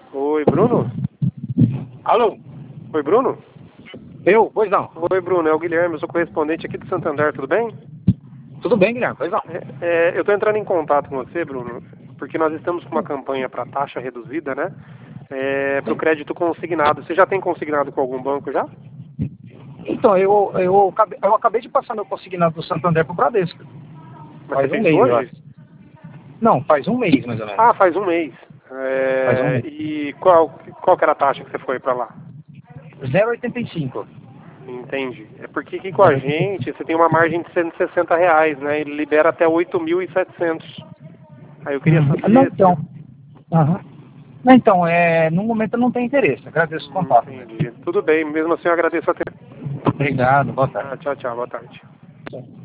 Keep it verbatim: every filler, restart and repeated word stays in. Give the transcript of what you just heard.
Oi, Bruno? Alô? Oi, Bruno? Eu? Pois não. Oi, Bruno, é o Guilherme, eu sou correspondente aqui do Santander, tudo bem? Tudo bem, Guilherme? Pois não. É, é, eu estou entrando em contato com você, Bruno, porque nós estamos com uma campanha para taxa reduzida, né? É, para o crédito consignado. Você já tem consignado com algum banco já? Então, eu, eu, acabei, eu acabei de passar meu consignado do Santander pro Bradesco. Mas Faz você um fez mês, eu hoje? acho. Não, faz um mês, mais ou menos. Ah, faz um mês. Faz um É, mês. e qual, qual que era a taxa que você foi para lá? zero vírgula oitenta e cinco. Entende? É porque aqui com a gente você tem uma margem de cento e sessenta reais, né? Ele libera até oito mil e setecentos. Aí eu queria Hum, não, saber se... então. Aham. Não, então, é, no momento eu não tenho interesse. Agradeço o Hum, contato mesmo. entendi. Tudo bem, mesmo assim eu agradeço a atenção. Obrigado, boa tarde. Ah, tchau, tchau, boa tarde.